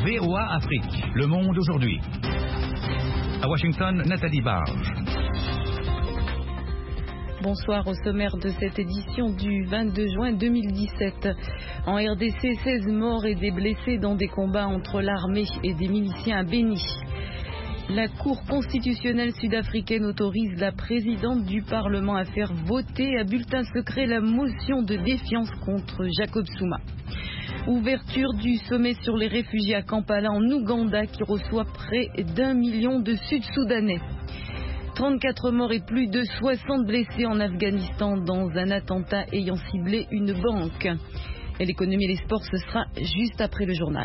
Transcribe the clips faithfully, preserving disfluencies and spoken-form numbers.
V O A Afrique, Le Monde aujourd'hui. À Washington, Nathalie Barge. Bonsoir. Au sommaire de cette édition du vingt-deux juin deux mille dix-sept. En R D C, seize morts et des blessés dans des combats entre l'armée et des miliciens à Béni. La Cour constitutionnelle sud-africaine autorise la présidente du Parlement à faire voter à bulletin secret la motion de défiance contre Jacob Zuma. Ouverture du sommet sur les réfugiés à Kampala en Ouganda qui reçoit près d'un million de Sud-Soudanais. trente-quatre morts et plus de soixante blessés en Afghanistan dans un attentat ayant ciblé une banque. Et l'économie et les sports, ce sera juste après le journal.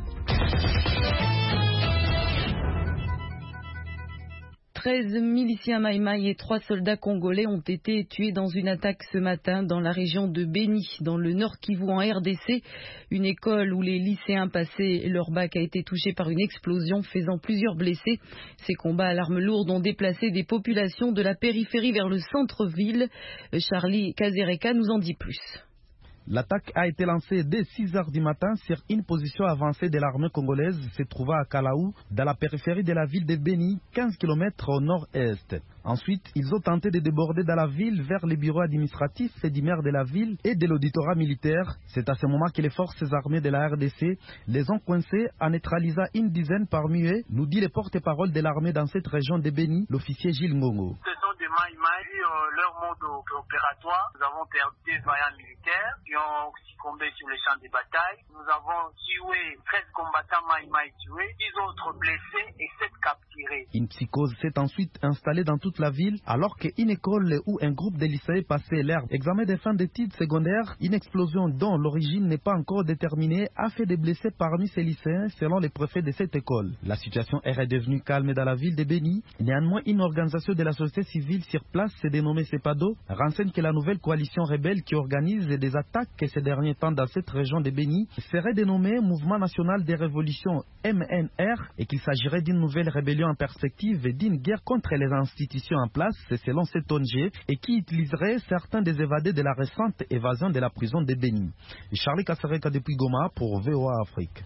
treize miliciens Maïmaï et trois soldats congolais ont été tués dans une attaque ce matin dans la région de Béni, dans le Nord Kivu en R D C. Une école où les lycéens passaient leur bac a été touchée par une explosion, faisant plusieurs blessés. Ces combats à l'arme lourde ont déplacé des populations de la périphérie vers le centre-ville. Charlie Kazereka nous en dit plus. L'attaque a été lancée dès six heures du matin sur une position avancée de l'armée congolaise se trouvant à Kalaou, dans la périphérie de la ville de Béni, quinze kilomètres au nord-est. Ensuite, ils ont tenté de déborder dans la ville vers les bureaux administratifs et du maire de la ville et de l'auditorat militaire. C'est à ce moment que les forces armées de la R D C les ont coincés en neutralisant une dizaine parmi eux, nous dit le porte-parole de l'armée dans cette région de Béni, l'officier Gilles Ngongo. Ce sont des Maïmaï, euh, leur mode opératoire. Nous avons perdu des vaillants militaires qui ont succombé sur les champs de bataille. Nous avons tué treize combattants Maïmaï tués, dix autres blessés et sept capturés. Une psychose s'est ensuite installée dans toute la ville alors qu'une école où un groupe de lycéens passait leur examen de fin d'études secondaires, une explosion dont l'origine n'est pas encore déterminée a fait des blessés parmi ces lycéens selon les préfets de cette école. La situation est redevenue calme dans la ville de Béni. Néanmoins, une organisation de la société civile sur place, s'est dénommée CEPADO, renseigne que la nouvelle coalition rebelle qui organise des attaques ces derniers temps dans cette région de Béni serait dénommée Mouvement National des Révolutions M N R et qu'il s'agirait d'une nouvelle rébellion en perspective et d'une guerre contre les institutions en place, selon cette O N G, et qui utiliserait certains des évadés de la récente évasion de la prison de Béni. Charlie Kassereka depuis Goma pour V O A Afrique.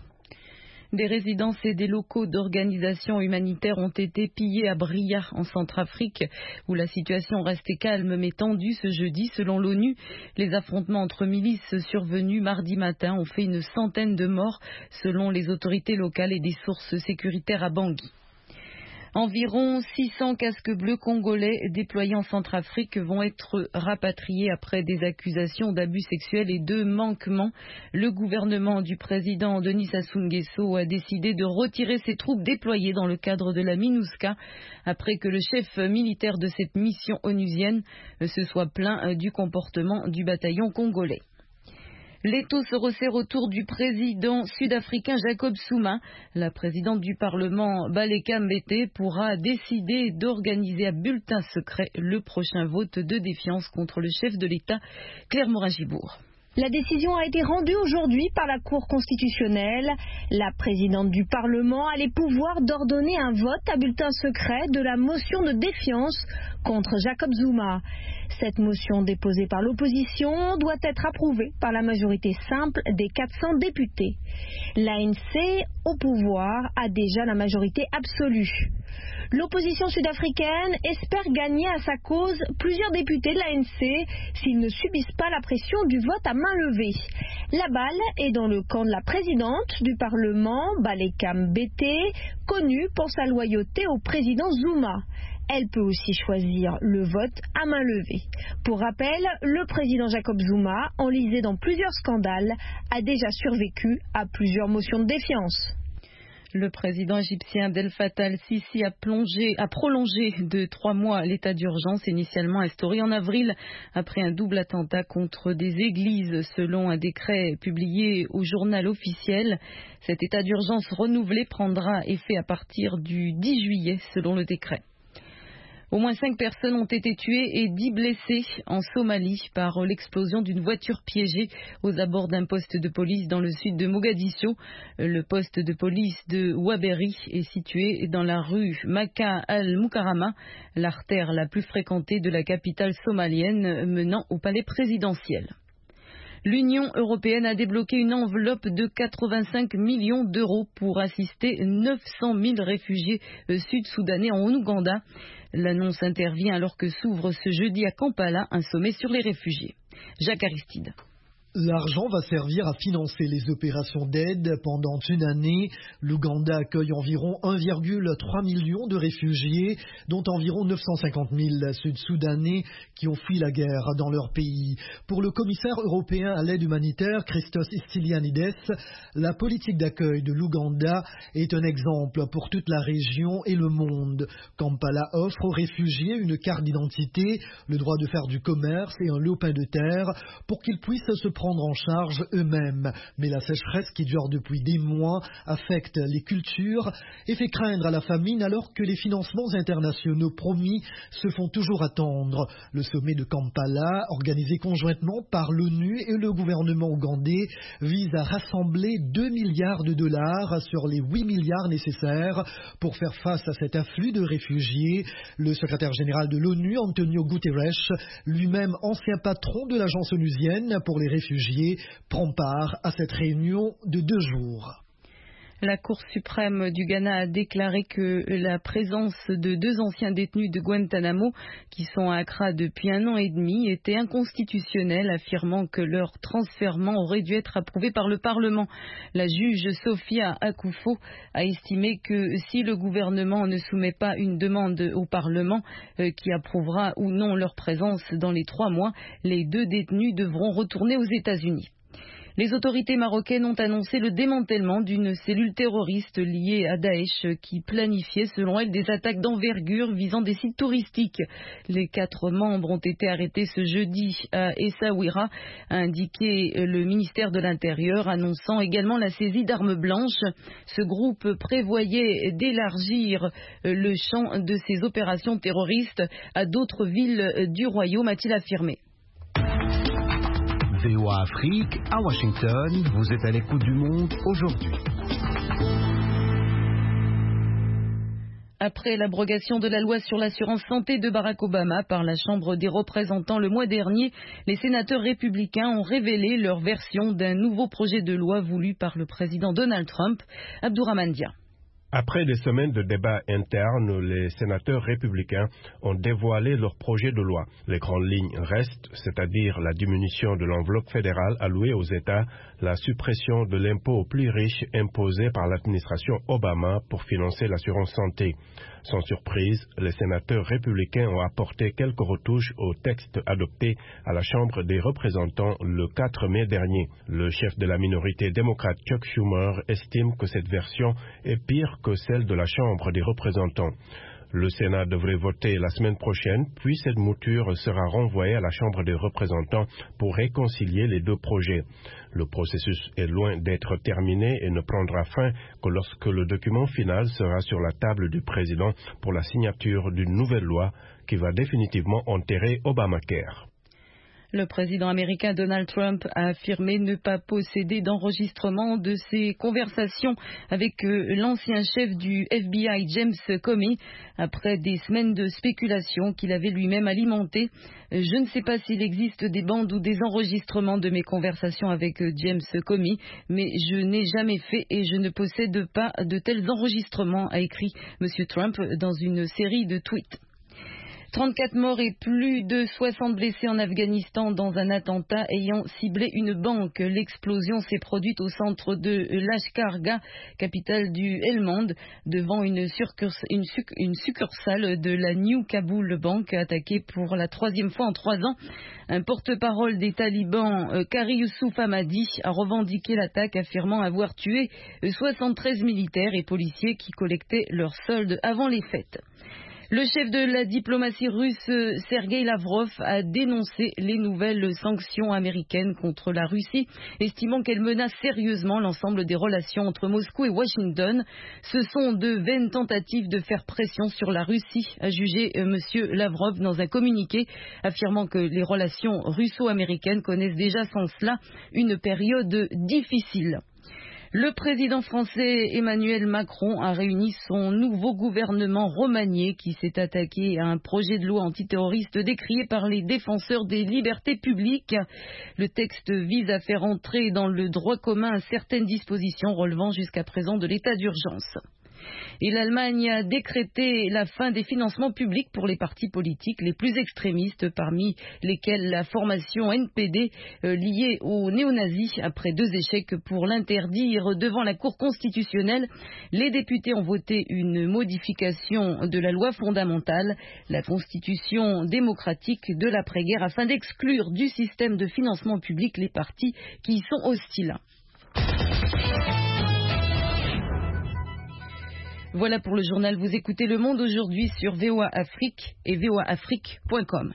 Des résidences et des locaux d'organisations humanitaires ont été pillés à Bria, en Centrafrique, où la situation restait calme mais tendue ce jeudi. Selon l'ONU, les affrontements entre milices survenus mardi matin ont fait une centaine de morts, selon les autorités locales et des sources sécuritaires à Bangui. Environ six cents casques bleus congolais déployés en Centrafrique vont être rapatriés après des accusations d'abus sexuels et de manquements. Le gouvernement du président Denis Sassou Nguesso a décidé de retirer ses troupes déployées dans le cadre de la MINUSCA après que le chef militaire de cette mission onusienne se soit plaint du comportement du bataillon congolais. L'étau se resserre autour du président sud-africain Jacob Zuma. La présidente du Parlement, Baleka Mbete, pourra décider d'organiser à bulletin secret le prochain vote de défiance contre le chef de l'État, Claire Morin-Gibourg. La décision a été rendue aujourd'hui par la Cour constitutionnelle. La présidente du Parlement a les pouvoirs d'ordonner un vote à bulletin secret de la motion de défiance contre Jacob Zuma. Cette motion déposée par l'opposition doit être approuvée par la majorité simple des quatre cents députés. L'A N C, au pouvoir, a déjà la majorité absolue. L'opposition sud-africaine espère gagner à sa cause plusieurs députés de l'A N C s'ils ne subissent pas la pression du vote à main levée. La balle est dans le camp de la présidente du Parlement, Baleka Mbete, connue pour sa loyauté au président Zuma. Elle peut aussi choisir le vote à main levée. Pour rappel, le président Jacob Zuma, enlisé dans plusieurs scandales, a déjà survécu à plusieurs motions de défiance. Le président égyptien Abdel Fattah el-Sisi a, plongé, a prolongé de trois mois l'état d'urgence initialement instauré en avril après un double attentat contre des églises selon un décret publié au journal officiel. Cet état d'urgence renouvelé prendra effet à partir du dix juillet selon le décret. Au moins cinq personnes ont été tuées et dix blessées en Somalie par l'explosion d'une voiture piégée aux abords d'un poste de police dans le sud de Mogadiscio. Le poste de police de Waberi est situé dans la rue Maka al-Mukarama, l'artère la plus fréquentée de la capitale somalienne menant au palais présidentiel. L'Union européenne a débloqué une enveloppe de quatre-vingt-cinq millions d'euros pour assister neuf cent mille réfugiés sud-soudanais en Ouganda. L'annonce intervient alors que s'ouvre ce jeudi à Kampala un sommet sur les réfugiés. Jacques Aristide. L'argent va servir à financer les opérations d'aide pendant une année. L'Ouganda accueille environ un virgule trois million de réfugiés, dont environ neuf cent cinquante mille Sud-Soudanais qui ont fui la guerre dans leur pays. Pour le commissaire européen à l'aide humanitaire, Christos Stylianides, la politique d'accueil de l'Ouganda est un exemple pour toute la région et le monde. Kampala offre aux réfugiés une carte d'identité, le droit de faire du commerce et un lopin de terre pour qu'ils puissent se prendre en charge eux-mêmes. Mais la sécheresse qui dure depuis des mois affecte les cultures et fait craindre à la famine alors que les financements internationaux promis se font toujours attendre. Le sommet de Kampala, organisé conjointement par l'ONU et le gouvernement ougandais, vise à rassembler deux milliards de dollars sur les huit milliards nécessaires pour faire face à cet afflux de réfugiés. Le secrétaire général de l'ONU, Antonio Guterres, lui-même ancien patron de l'agence onusienne pour les réfugiés, prend part à cette réunion de deux jours. La Cour suprême du Ghana a déclaré que la présence de deux anciens détenus de Guantanamo, qui sont à Accra depuis un an et demi, était inconstitutionnelle, affirmant que leur transfèrement aurait dû être approuvé par le Parlement. La juge Sophia Akufo a estimé que si le gouvernement ne soumet pas une demande au Parlement euh, qui approuvera ou non leur présence dans les trois mois, les deux détenus devront retourner aux États-Unis. Les autorités marocaines ont annoncé le démantèlement d'une cellule terroriste liée à Daesh qui planifiait selon elle des attaques d'envergure visant des sites touristiques. Les quatre membres ont été arrêtés ce jeudi à Essaouira, a indiqué le ministère de l'Intérieur, annonçant également la saisie d'armes blanches. Ce groupe prévoyait d'élargir le champ de ses opérations terroristes à d'autres villes du royaume, a-t-il affirmé. V O A Afrique, à Washington, vous êtes à l'écoute du monde aujourd'hui. Après l'abrogation de la loi sur l'assurance santé de Barack Obama par la Chambre des représentants le mois dernier, les sénateurs républicains ont révélé leur version d'un nouveau projet de loi voulu par le président Donald Trump. Abdourahmane Dia. Après des semaines de débats internes, les sénateurs républicains ont dévoilé leur projet de loi. Les grandes lignes restent, c'est-à-dire la diminution de l'enveloppe fédérale allouée aux États, la suppression de l'impôt aux plus riches imposé par l'administration Obama pour financer l'assurance santé. Sans surprise, les sénateurs républicains ont apporté quelques retouches au texte adopté à la Chambre des représentants le quatre mai dernier. Le chef de la minorité démocrate Chuck Schumer estime que cette version est pire que celle de la Chambre des représentants. Le Sénat devrait voter la semaine prochaine, puis cette mouture sera renvoyée à la Chambre des représentants pour réconcilier les deux projets. Le processus est loin d'être terminé et ne prendra fin que lorsque le document final sera sur la table du président pour la signature d'une nouvelle loi qui va définitivement enterrer Obamacare. Le président américain Donald Trump a affirmé ne pas posséder d'enregistrement de ses conversations avec euh, l'ancien chef du F B I, James Comey, après des semaines de spéculation qu'il avait lui-même alimentées. Je ne sais pas s'il existe des bandes ou des enregistrements de mes conversations avec euh, James Comey, mais je n'ai jamais fait et je ne possède pas de tels enregistrements, a écrit M. Trump dans une série de tweets. trente-quatre morts et plus de soixante blessés en Afghanistan dans un attentat ayant ciblé une banque. L'explosion s'est produite au centre de Lashkar-Gah, capitale du Helmand, devant une, succurs- une, suc- une succursale de la New Kabul Bank, attaquée pour la troisième fois en trois ans. Un porte-parole des talibans, euh, Qari Yusuf Ahmadi, a revendiqué l'attaque, affirmant avoir tué soixante-treize militaires et policiers qui collectaient leur solde avant les fêtes. Le chef de la diplomatie russe, Sergueï Lavrov, a dénoncé les nouvelles sanctions américaines contre la Russie, estimant qu'elles menacent sérieusement l'ensemble des relations entre Moscou et Washington. Ce sont de vaines tentatives de faire pression sur la Russie, a jugé M. Lavrov dans un communiqué, affirmant que les relations russo-américaines connaissent déjà sans cela une période difficile. Le président français Emmanuel Macron a réuni son nouveau gouvernement remanié qui s'est attaqué à un projet de loi antiterroriste décrié par les défenseurs des libertés publiques. Le texte vise à faire entrer dans le droit commun certaines dispositions relevant jusqu'à présent de l'état d'urgence. Et l'Allemagne a décrété la fin des financements publics pour les partis politiques les plus extrémistes, parmi lesquels la formation N P D euh, liée aux néo-nazis. Après deux échecs pour l'interdire devant la Cour constitutionnelle, les députés ont voté une modification de la loi fondamentale, la constitution démocratique de l'après-guerre, afin d'exclure du système de financement public les partis qui y sont hostiles. Voilà pour le journal. Vous écoutez Le Monde aujourd'hui sur V O A Afrique et V O A Afrique point com.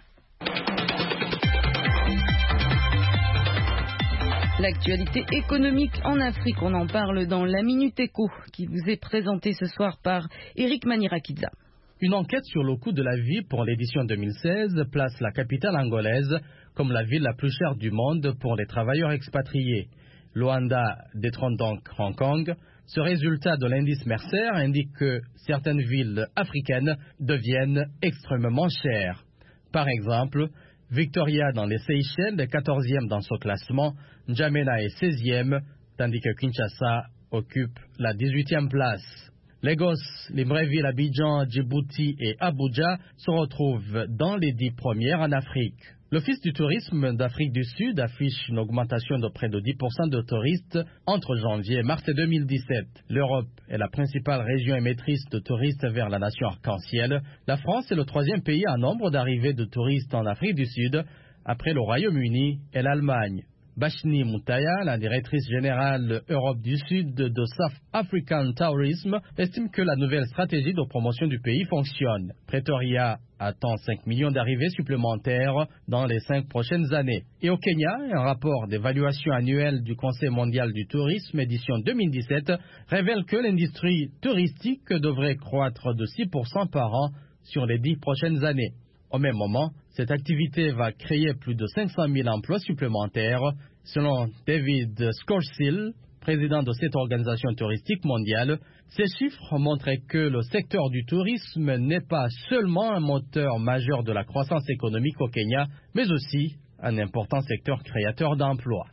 L'actualité économique en Afrique, on en parle dans la Minute Éco qui vous est présentée ce soir par Eric Manirakidza. Une enquête sur le coût de la vie pour l'édition deux mille seize place la capitale angolaise comme la ville la plus chère du monde pour les travailleurs expatriés. Luanda détrône donc Hong Kong. Ce résultat de l'indice Mercer indique que certaines villes africaines deviennent extrêmement chères. Par exemple, Victoria dans les Seychelles est quatorzième dans ce classement, N'Djamena est seizième, tandis que Kinshasa occupe la dix-huitième place. Lagos, Libreville, Abidjan, Djibouti et Abuja se retrouvent dans les dix premières en Afrique. L'Office du tourisme d'Afrique du Sud affiche une augmentation de près de dix pour cent de touristes entre janvier et mars deux mille dix-sept. L'Europe est la principale région émettrice de touristes vers la nation arc-en-ciel. La France est le troisième pays en nombre d'arrivées de touristes en Afrique du Sud, après le Royaume-Uni et l'Allemagne. Bashni Moutaya, la directrice générale Europe du Sud de South African Tourism, estime que la nouvelle stratégie de promotion du pays fonctionne. Pretoria attend cinq millions d'arrivées supplémentaires dans les cinq prochaines années. Et au Kenya, un rapport d'évaluation annuelle du Conseil mondial du tourisme, édition deux mille dix-sept, révèle que l'industrie touristique devrait croître de six pour cent par an sur les dix prochaines années. Au même moment, cette activité va créer plus de cinq cent mille emplois supplémentaires, selon David Scorsill, président de cette organisation touristique mondiale. Ces chiffres montrent que le secteur du tourisme n'est pas seulement un moteur majeur de la croissance économique au Kenya, mais aussi un important secteur créateur d'emplois.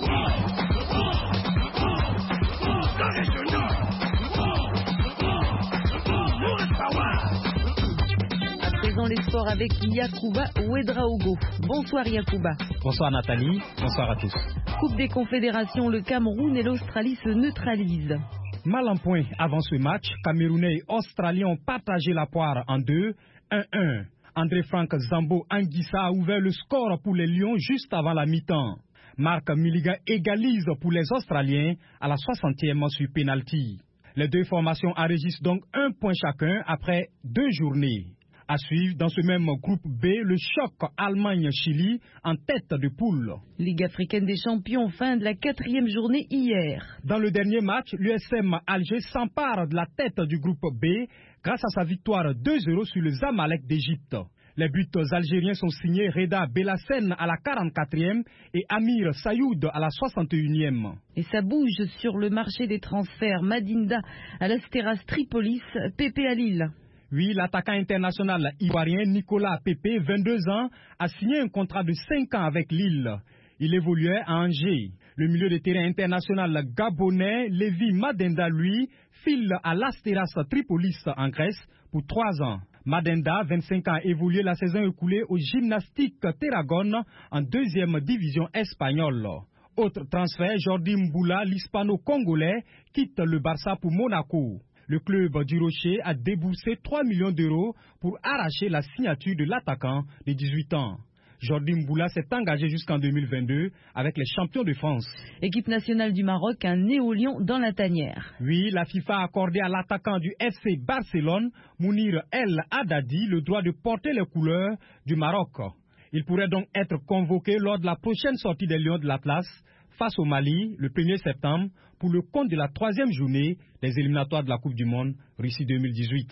Dans les sports avec Yacouba Ouedraogo. Bonsoir Yacouba. Bonsoir Nathalie, bonsoir à tous. Coupe des Confédérations, le Cameroun et l'Australie se neutralisent. Mal en point avant ce match, Camerounais et Australiens ont partagé la poire en deux, un un. André-Franck Zambo Anguissa a ouvert le score pour les Lions juste avant la mi-temps. Marc Miliga égalise pour les Australiens à la soixantième sur pénalty. Les deux formations enregistrent donc un point chacun après deux journées. À suivre dans ce même groupe B, le choc Allemagne-Chili en tête de poule. Ligue africaine des champions, fin de la quatrième journée hier. Dans le dernier match, l'U S M Alger s'empare de la tête du groupe B grâce à sa victoire deux zéro sur le Zamalek d'Égypte. Les buts algériens sont signés Reda Belassen à la quarante-quatrième et Amir Sayoud à la soixante et unième. Et ça bouge sur le marché des transferts. Madinda à l'Astéras Tripolis, Pépé à Lille. Oui, l'attaquant international ivoirien Nicolas Pepe, vingt-deux ans, a signé un contrat de cinq ans avec Lille. Il évoluait à Angers. Le milieu de terrain international gabonais, Lévi Madenda, lui, file à l'Astéras Tripolis en Grèce pour trois ans. Madenda, vingt-cinq ans, a évolué la saison écoulée au Gymnastique Terragone en deuxième division espagnole. Autre transfert, Jordi Mboula, l'hispano-congolais, quitte le Barça pour Monaco. Le club du Rocher a déboursé trois millions d'euros pour arracher la signature de l'attaquant de dix-huit ans. Jordi Mboula s'est engagé jusqu'en deux mille vingt-deux avec les champions de France. Équipe nationale du Maroc, un néo-lion dans la tanière. Oui, la FIFA a accordé à l'attaquant du F C Barcelone, Mounir El Haddadi, le droit de porter les couleurs du Maroc. Il pourrait donc être convoqué lors de la prochaine sortie des Lions de l'Atlas face au Mali le premier septembre pour le compte de la troisième journée des éliminatoires de la Coupe du Monde Russie deux mille dix-huit.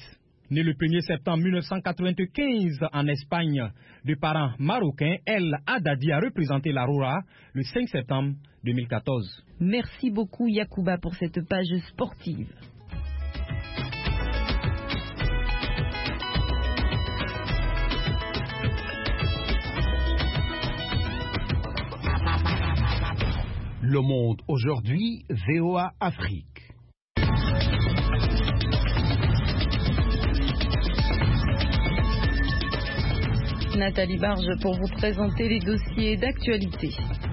Née le premier septembre mille neuf cent quatre-vingt-quinze en Espagne, de parents marocains, elle, Haddadi, a représenté l'Aurora le cinq septembre deux mille quatorze. Merci beaucoup Yacouba pour cette page sportive. Le Monde aujourd'hui, V O A Afrique. Nathalie Barge pour vous présenter les dossiers d'actualité.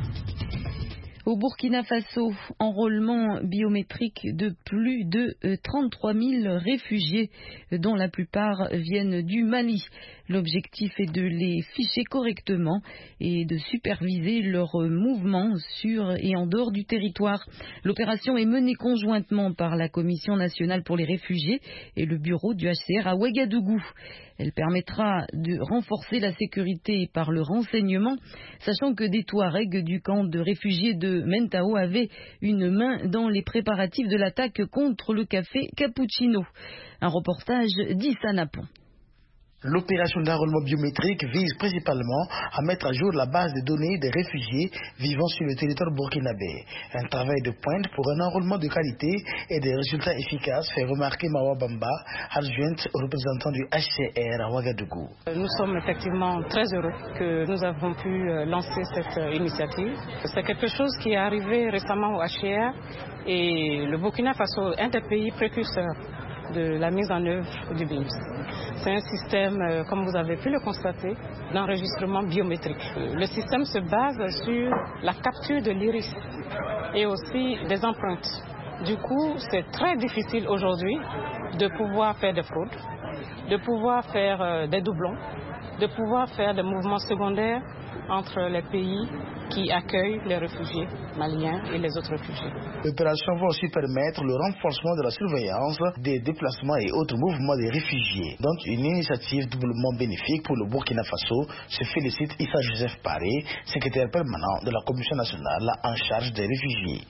Au Burkina Faso, enrôlement biométrique de plus de trente-trois mille réfugiés, dont la plupart viennent du Mali. L'objectif est de les ficher correctement et de superviser leurs mouvements sur et en dehors du territoire. L'opération est menée conjointement par la Commission nationale pour les réfugiés et le bureau du H C R à Ouagadougou. Elle permettra de renforcer la sécurité par le renseignement, sachant que des Touaregs du camp de réfugiés de Mentao avaient une main dans les préparatifs de l'attaque contre le café Cappuccino. Un reportage d'Issa Napon. L'opération d'enrôlement biométrique vise principalement à mettre à jour la base de données des réfugiés vivant sur le territoire burkinabé. Un travail de pointe pour un enrôlement de qualité et des résultats efficaces, fait remarquer Mawa Bamba, adjointe au représentant du H C R à Ouagadougou. Nous sommes effectivement très heureux que nous avons pu lancer cette initiative. C'est quelque chose qui est arrivé récemment au H C R et le Burkina Faso est un des pays précurseurs de la mise en œuvre du B I M S. C'est un système, euh, comme vous avez pu le constater, d'enregistrement biométrique. Le système se base sur la capture de l'iris et aussi des empreintes. Du coup, c'est très difficile aujourd'hui de pouvoir faire des fraudes, de pouvoir faire euh, des doublons, de pouvoir faire des mouvements secondaires entre les pays qui accueillent les réfugiés maliens et les autres réfugiés. L'opération va aussi permettre le renforcement de la surveillance des déplacements et autres mouvements des réfugiés, dont une initiative doublement bénéfique pour le Burkina Faso, se félicite Issa Joseph Paré, secrétaire permanent de la Commission nationale en charge des réfugiés.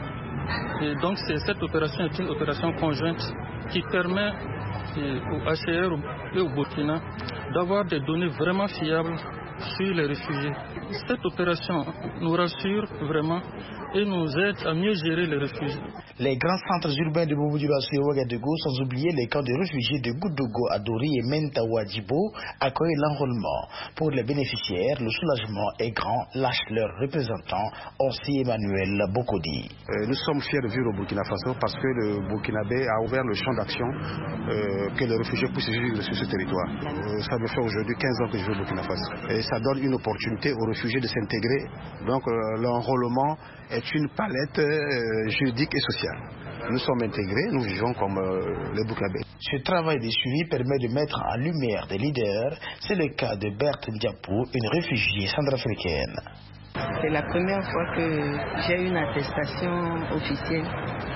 Et donc cette opération est une opération conjointe qui permet au H C R et au Burkina d'avoir des données vraiment fiables sur les réfugiés. Cette opération nous rassure vraiment et nous aide à mieux gérer les réfugiés. Les grands centres urbains de Bobo Dioulasso et Ouagadougou, sans oublier les camps de réfugiés de Goudougou, Adori et Mentawa Djibo, accueillent l'enrôlement. Pour les bénéficiaires, le soulagement est grand, lâche leur représentant, aussi Emmanuel Bokodi. Euh, nous sommes fiers de vivre au Burkina Faso parce que le Burkinabé a ouvert le champ d'action euh, que les réfugiés puissent vivre sur ce territoire. Euh, ça me fait aujourd'hui quinze ans que je vis au Burkina Faso. Et ça donne une opportunité aux réfugiés de s'intégrer. Donc euh, l'enrôlement est une palette euh, juridique et sociale. Nous sommes intégrés, nous vivons comme euh, les Burkinabés. Ce travail de suivi permet de mettre en lumière des leaders. C'est le cas de Berthe Ndiapou, une réfugiée centrafricaine. C'est la première fois que j'ai une attestation officielle.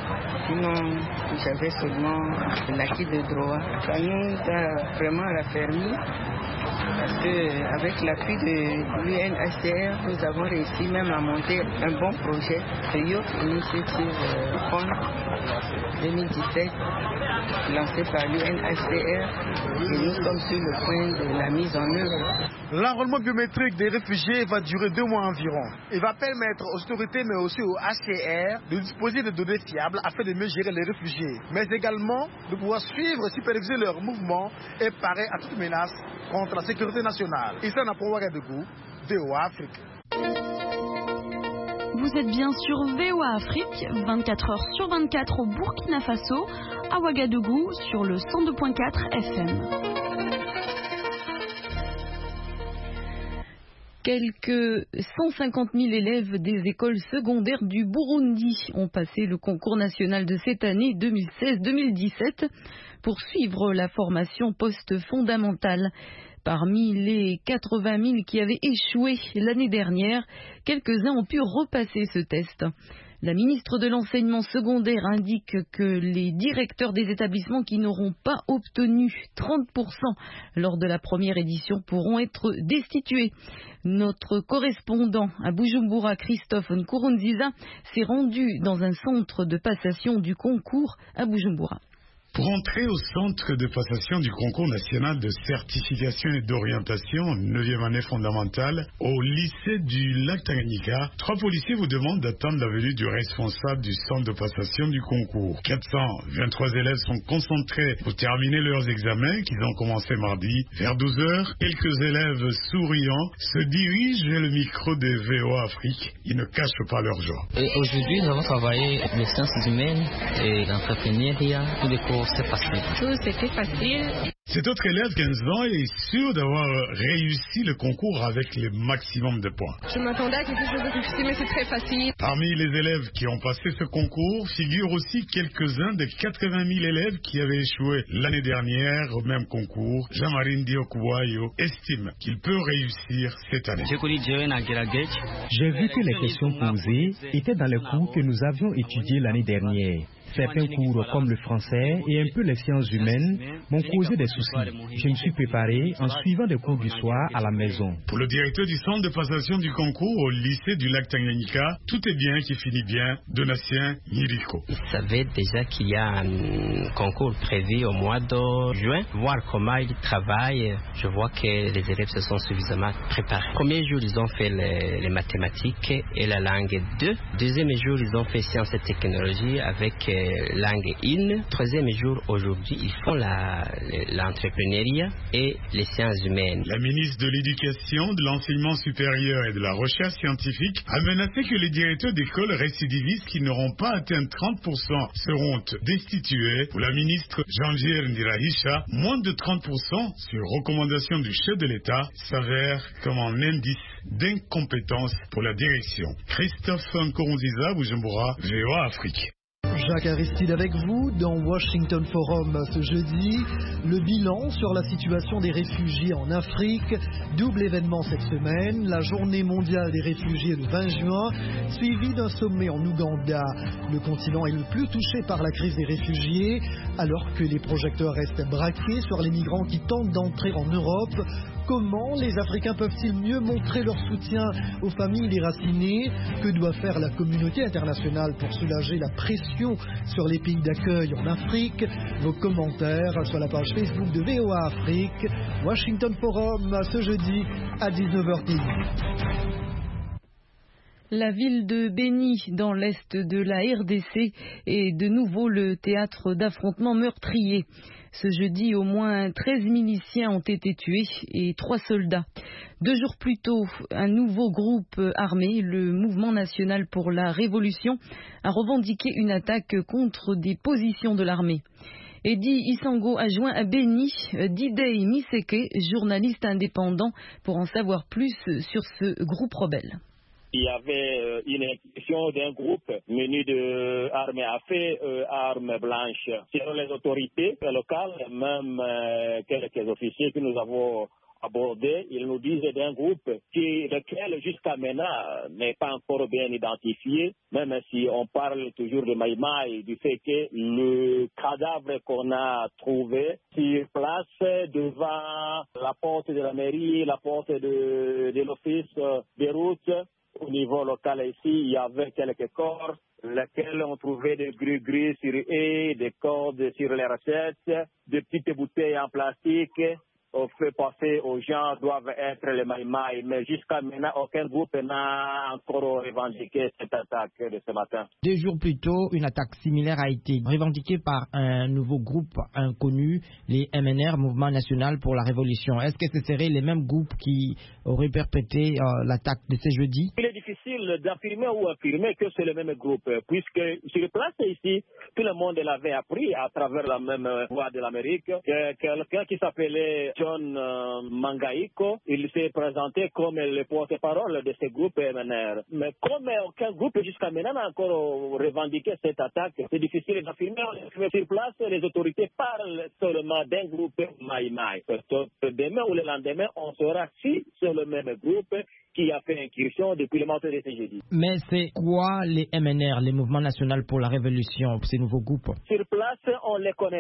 Sinon, j'avais seulement l'acquis de droit. Ça nous a vraiment raffermi parce qu'avec l'appui de l'U N H C R, nous avons réussi même à monter un bon projet de Youth Initiative Fund deux mille dix-sept, lancé par l'U N H C R, et nous sommes sur le point de la mise en œuvre. L'enrôlement biométrique des réfugiés va durer deux mois environ. Il va permettre aux autorités, mais aussi au H C R, de disposer de données fiables afin de mieux gérer les réfugiés, mais également de pouvoir suivre et superviser leurs mouvements et parer à toute menace contre la sécurité nationale. Ici, on a pour Ouagadougou, V O A Afrique. Vous êtes bien sur V O A Afrique, vingt-quatre heures sur vingt-quatre au Burkina Faso, à Ouagadougou, sur le cent deux point quatre F M. Quelques cent cinquante mille élèves des écoles secondaires du Burundi ont passé le concours national de cette année deux mille seize deux mille dix-sept pour suivre la formation post-fondamentale. Parmi les quatre-vingt mille qui avaient échoué l'année dernière, quelques-uns ont pu repasser ce test. La ministre de l'enseignement secondaire indique que les directeurs des établissements qui n'auront pas obtenu trente pour cent lors de la première édition pourront être destitués. Notre correspondant à Bujumbura, Christophe Nkurunziza, s'est rendu dans un centre de passation du concours à Bujumbura. Pour entrer au centre de passation du concours national de certification et d'orientation neuvième année fondamentale au lycée du lac Tanganyika, trois policiers vous demandent d'attendre la venue du responsable du centre de passation du concours. quatre cent vingt-trois élèves sont concentrés pour terminer leurs examens qu'ils ont commencé mardi. Vers douze heures, quelques élèves souriants se dirigent vers le micro de V O A Afrique. Ils ne cachent pas leur joie. Et aujourd'hui, nous avons travaillé les sciences humaines et l'entrepreneuriat. Tous les cours s'est passé. Tout c'était facile. Cet autre élève, quinze ans, est sûr d'avoir réussi le concours avec le maximum de points. Je m'attendais à quelque chose de difficile, mais c'est très facile. Parmi les élèves qui ont passé ce concours figurent aussi quelques-uns des quatre-vingt mille élèves qui avaient échoué l'année dernière au même concours. Jean-Marie Ndiokuwayo estime qu'il peut réussir cette année. J'ai vu que les questions posées étaient dans les cours que nous avions étudiés l'année dernière. Certains cours, comme le français et un peu les sciences humaines, m'ont causé des soucis. Je me suis préparé en suivant des cours du soir à la maison. Pour le directeur du centre de passation du concours au lycée du lac Tanganyika, tout est bien qui finit bien. Donatien Nyiriko. Il savait déjà qu'il y a un concours prévu au mois de juin. Voir comment ils travaillent, je vois que les élèves se sont suffisamment préparés. Premier jour, ils ont fait les, les mathématiques et la langue deux. Deuxième jour, ils ont fait sciences et technologies avec langue un. Troisième jour, aujourd'hui, ils font l'entrepreneuriat et les sciences humaines. La ministre de l'Éducation, de l'Enseignement supérieur et de la Recherche scientifique a menacé que les directeurs d'écoles récidivistes qui n'auront pas atteint trente pour cent seront destitués. Pour la ministre Janvier Ndirahisha, moins de trente pour cent sur recommandation du chef de l'État s'avère comme un indice d'incompétence pour la direction. Christophe Nkurunziza, Bujumbura, V O A Afrique. Jacques Aristide avec vous dans Washington Forum ce jeudi. Le bilan sur la situation des réfugiés en Afrique. Double événement cette semaine, la journée mondiale des réfugiés le vingt juin, suivi d'un sommet en Ouganda. Le continent est le plus touché par la crise des réfugiés, alors que les projecteurs restent braqués sur les migrants qui tentent d'entrer en Europe. Comment les Africains peuvent-ils mieux montrer leur soutien aux familles déracinées? Que doit faire la communauté internationale pour soulager la pression sur les pays d'accueil en Afrique? Vos commentaires sur la page Facebook de V O A Afrique. Washington Forum ce jeudi à dix-neuf heures trente. La ville de Béni, dans l'est de la R D C, est de nouveau le théâtre d'affrontements meurtriers. Ce jeudi, au moins treize miliciens ont été tués et trois soldats. Deux jours plus tôt, un nouveau groupe armé, le Mouvement national pour la révolution, a revendiqué une attaque contre des positions de l'armée. Eddie Isango a joint à Béni Didei Miseke, journaliste indépendant, pour en savoir plus sur ce groupe rebelle. Il y avait une expulsion d'un groupe muni de armes à feu, euh, armes blanches. Selon les autorités locales, même euh, quelques officiers que nous avons abordés, ils nous disent d'un groupe qui, lequel jusqu'à maintenant n'est pas encore bien identifié, même si on parle toujours de Maïmaï, du fait que le cadavre qu'on a trouvé sur place devant la porte de la mairie, la porte de, de l'office des routes. Au niveau local ici, il y avait quelques corps, lesquels ont trouvé des gris-gris sur eux, des cordes sur les recettes, des petites bouteilles en plastique. On fait passer aux gens doivent être les maïmaï, mais jusqu'à maintenant, aucun groupe n'a encore revendiqué cette attaque de ce matin. Deux jours plus tôt, une attaque similaire a été revendiquée par un nouveau groupe inconnu, les M N R, Mouvement national pour la révolution. Est-ce que ce seraient les mêmes groupes qui auraient perpétré euh, l'attaque de ce jeudi? Il est difficile d'affirmer ou affirmer que c'est le même groupe, puisque sur place ici, tout le monde l'avait appris à travers la même voie de l'Amérique. Quelqu'un qui s'appelait John euh, Mangaiko, il s'est présenté comme le porte-parole de ce groupe M N R. Mais comme aucun groupe jusqu'à maintenant n'a encore revendiqué cette attaque, c'est difficile d'affirmer. Sur place, les autorités parlent seulement d'un groupe Maïmaï. Demain ou le lendemain, on saura si c'est le même groupe qui a fait incursion depuis le matin de ce jeudi. Mais c'est quoi les M N R, les Mouvements national pour la révolution, ces nouveaux groupes? Sur place, on ne les connaît pas.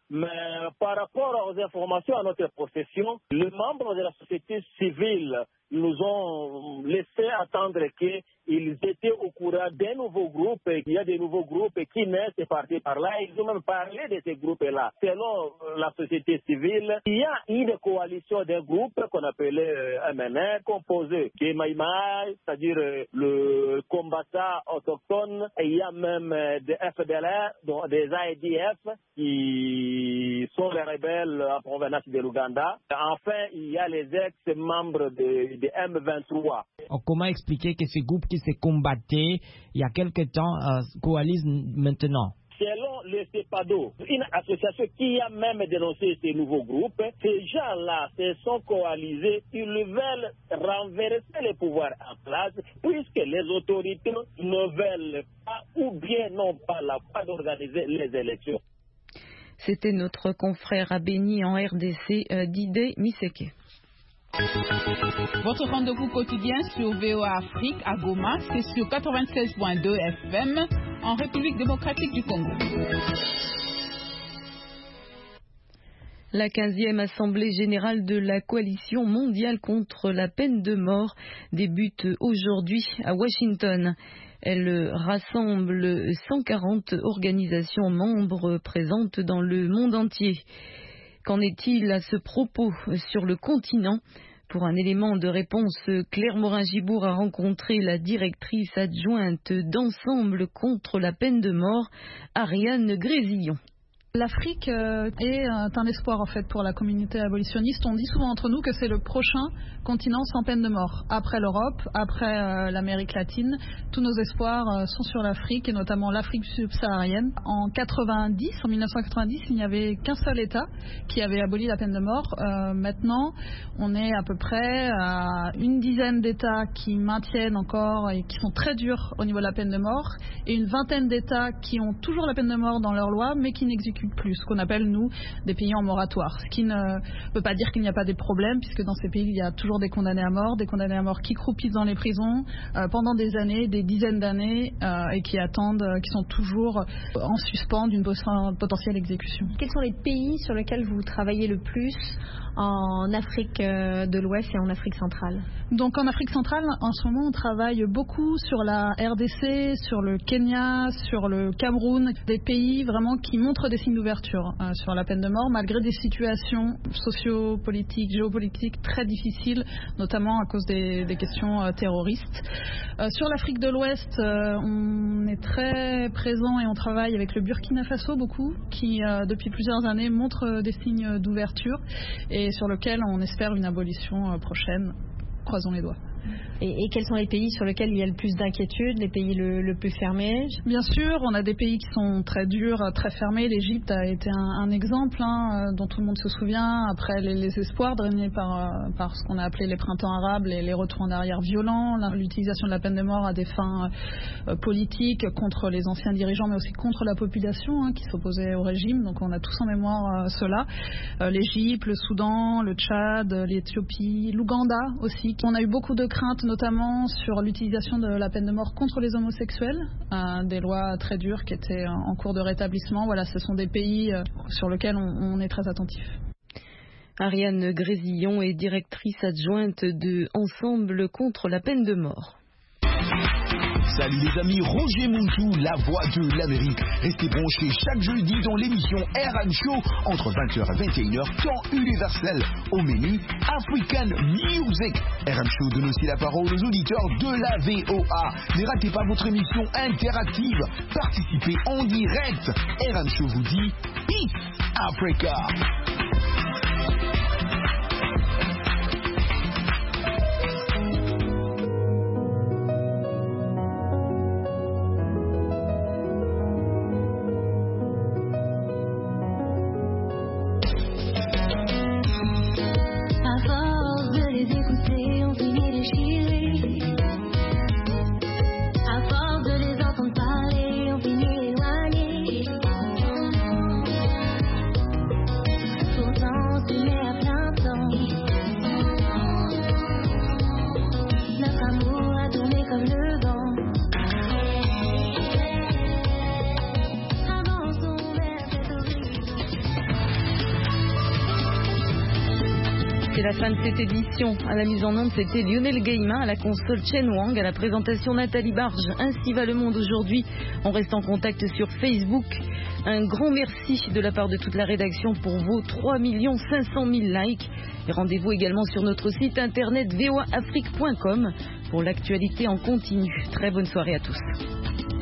Mais par rapport aux informations à notre possession, les membres de la société civile nous ont laissé attendre qu'ils étaient au courant des nouveaux groupes, qu'il y a des nouveaux groupes qui naissent par-ci par-là. Ils ont même parlé de ces groupes-là. Selon la société civile, il y a une coalition d'un groupe qu'on appelait M N R, composé de Maïmaï, c'est-à-dire le combattant autochtone, et il y a même des F D L R, donc des A D F, qui sont les rebelles en provenance de l'Ouganda. Enfin, il y a les ex-membres de de M vingt-trois. Comment expliquer que ces groupes qui se combattaient il y a quelque temps euh, coalisent maintenant? Selon le CEPADO, une association qui a même dénoncé ces nouveaux groupes, ces gens-là se sont coalisés, ils veulent renverser les pouvoirs en place, puisque les autorités ne veulent pas ou bien n'ont pas la foi d'organiser les élections. C'était notre confrère à Béni en R D C, euh, Didé Miseke. Votre rendez-vous quotidien sur V O A Afrique à Goma, c'est sur quatre-vingt-seize virgule deux F M en République démocratique du Congo. La quinzième Assemblée générale de la Coalition mondiale contre la peine de mort débute aujourd'hui à Washington. Elle rassemble cent quarante organisations membres présentes dans le monde entier. Qu'en est-il à ce propos sur le continent? Pour un élément de réponse, Claire Morin-Gibour a rencontré la directrice adjointe d'Ensemble contre la peine de mort, Ariane Grésillon. L'Afrique euh, est un espoir en fait pour la communauté abolitionniste. On dit souvent entre nous que c'est le prochain continent sans peine de mort. Après l'Europe, après euh, l'Amérique latine, tous nos espoirs euh, sont sur l'Afrique et notamment l'Afrique subsaharienne. En quatre-vingt-dix, en mille neuf cent quatre-vingt-dix, il n'y avait qu'un seul État qui avait aboli la peine de mort. Euh, maintenant, on est à peu près à une dizaine d'États qui maintiennent encore et qui sont très durs au niveau de la peine de mort et une vingtaine d'États qui ont toujours la peine de mort dans leurs lois mais qui n'exécutent plus, ce qu'on appelle nous des pays en moratoire, ce qui ne veut pas dire qu'il n'y a pas des problèmes puisque dans ces pays il y a toujours des condamnés à mort, des condamnés à mort qui croupissent dans les prisons euh, pendant des années, des dizaines d'années euh, et qui attendent, euh, qui sont toujours en suspens d'une potentielle exécution. Quels sont les pays sur lesquels vous travaillez le plus en Afrique de l'Ouest et en Afrique centrale? Donc en Afrique centrale, en ce moment, on travaille beaucoup sur la R D C, sur le Kenya, sur le Cameroun, des pays vraiment qui montrent des signes d'ouverture euh, sur la peine de mort, malgré des situations socio-politiques, géopolitiques très difficiles, notamment à cause des, des questions euh, terroristes. Euh, sur l'Afrique de l'Ouest, euh, on est très présent et on travaille avec le Burkina Faso beaucoup, qui euh, depuis plusieurs années montre des signes d'ouverture et sur lequel on espère une abolition euh, prochaine. Croisons les doigts. Et, et quels sont les pays sur lesquels il y a le plus d'inquiétude, les pays le, le plus fermés? Bien sûr, on a des pays qui sont très durs, très fermés. L'Égypte a été un, un exemple hein, dont tout le monde se souvient. Après les, les espoirs drainés par, par ce qu'on a appelé les printemps arabes, les, les retours en arrière violents, l'utilisation de la peine de mort à des fins euh, politiques contre les anciens dirigeants, mais aussi contre la population hein, qui s'opposait au régime. Donc on a tous en mémoire euh, cela. Euh, L'Égypte, le Soudan, le Tchad, l'Éthiopie, l'Ouganda aussi. On a eu beaucoup de craintes, notamment sur l'utilisation de la peine de mort contre les homosexuels, euh, des lois très dures qui étaient en cours de rétablissement. Voilà, ce sont des pays euh, sur lesquels on, on est très attentif. Ariane Grésillon est directrice adjointe de Ensemble contre la peine de mort. Salut les amis, Roger Muntou, la voix de l'Amérique. Restez branchés chaque jeudi dans l'émission R M Show entre vingt heures et vingt et une heures, temps universel. Au menu, African Music. R M Show donne aussi la parole aux auditeurs de la V O A. Ne ratez pas votre émission interactive. Participez en direct. R M Show vous dit Peace Africa. Pourtant tu mets à plein temps C'est la fin de cette édition. À la mise en onde, c'était Lionel Guillemin, à la console Chen Wang, à la présentation Nathalie Barge. Ainsi va le monde aujourd'hui. On reste en contact sur Facebook. Un grand merci de la part de toute la rédaction pour vos trois millions cinq cent mille likes. Et rendez-vous également sur notre site internet v o a afrique point com pour l'actualité en continu. Très bonne soirée à tous.